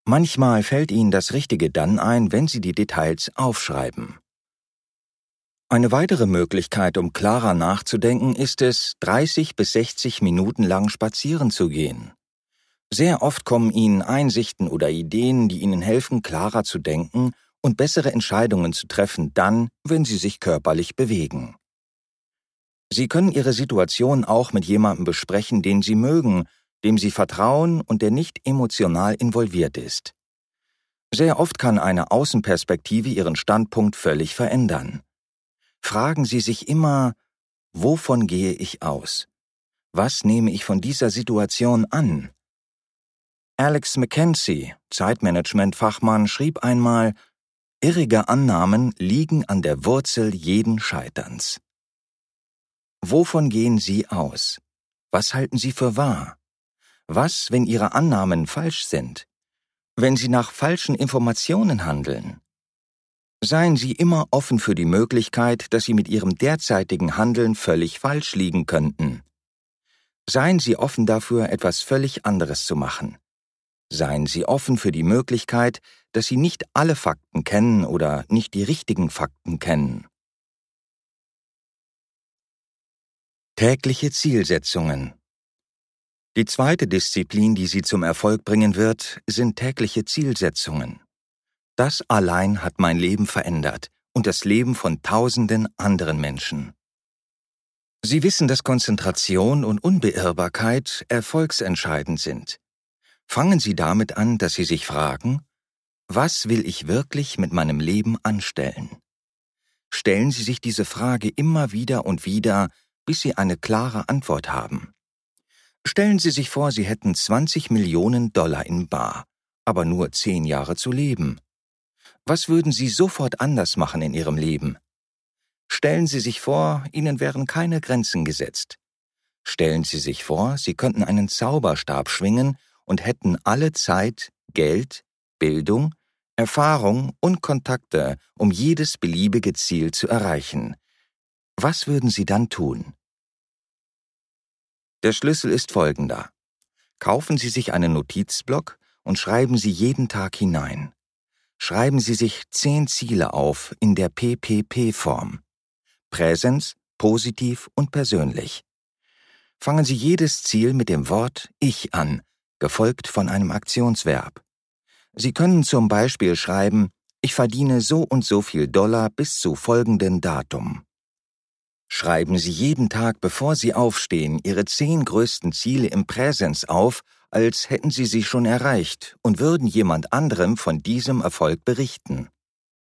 Manchmal fällt Ihnen das Richtige dann ein, wenn Sie die Details aufschreiben. Eine weitere Möglichkeit, um klarer nachzudenken, ist es, 30 bis 60 Minuten lang spazieren zu gehen. Sehr oft kommen Ihnen Einsichten oder Ideen, die Ihnen helfen, klarer zu denken und bessere Entscheidungen zu treffen, dann, wenn Sie sich körperlich bewegen. Sie können Ihre Situation auch mit jemandem besprechen, den Sie mögen, dem Sie vertrauen und der nicht emotional involviert ist. Sehr oft kann eine Außenperspektive Ihren Standpunkt völlig verändern. Fragen Sie sich immer, wovon gehe ich aus? Was nehme ich von dieser Situation an? Alex McKenzie, Zeitmanagement-Fachmann, schrieb einmal, irrige Annahmen liegen an der Wurzel jeden Scheiterns. Wovon gehen Sie aus? Was halten Sie für wahr? Was, wenn Ihre Annahmen falsch sind? Wenn Sie nach falschen Informationen handeln? Seien Sie immer offen für die Möglichkeit, dass Sie mit Ihrem derzeitigen Handeln völlig falsch liegen könnten. Seien Sie offen dafür, etwas völlig anderes zu machen. Seien Sie offen für die Möglichkeit, dass Sie nicht alle Fakten kennen oder nicht die richtigen Fakten kennen. Tägliche Zielsetzungen. Die zweite Disziplin, die Sie zum Erfolg bringen wird, sind tägliche Zielsetzungen. Das allein hat mein Leben verändert und das Leben von Tausenden anderen Menschen. Sie wissen, dass Konzentration und Unbeirrbarkeit erfolgsentscheidend sind. Fangen Sie damit an, dass Sie sich fragen, was will ich wirklich mit meinem Leben anstellen? Stellen Sie sich diese Frage immer wieder und wieder, bis Sie eine klare Antwort haben. Stellen Sie sich vor, Sie hätten 20 Millionen Dollar in bar, aber nur 10 Jahre zu leben. Was würden Sie sofort anders machen in Ihrem Leben? Stellen Sie sich vor, Ihnen wären keine Grenzen gesetzt. Stellen Sie sich vor, Sie könnten einen Zauberstab schwingen und hätten alle Zeit, Geld, Bildung, Erfahrung und Kontakte, um jedes beliebige Ziel zu erreichen. Was würden Sie dann tun? Der Schlüssel ist folgender. Kaufen Sie sich einen Notizblock und schreiben Sie jeden Tag hinein. Schreiben Sie sich 10 Ziele auf in der PPP-Form. Präsens, positiv und persönlich. Fangen Sie jedes Ziel mit dem Wort Ich an, gefolgt von einem Aktionsverb. Sie können zum Beispiel schreiben, ich verdiene so und so viel Dollar bis zu folgendem Datum. Schreiben Sie jeden Tag, bevor Sie aufstehen, Ihre 10 größten Ziele im Präsens auf, als hätten Sie sie schon erreicht und würden jemand anderem von diesem Erfolg berichten.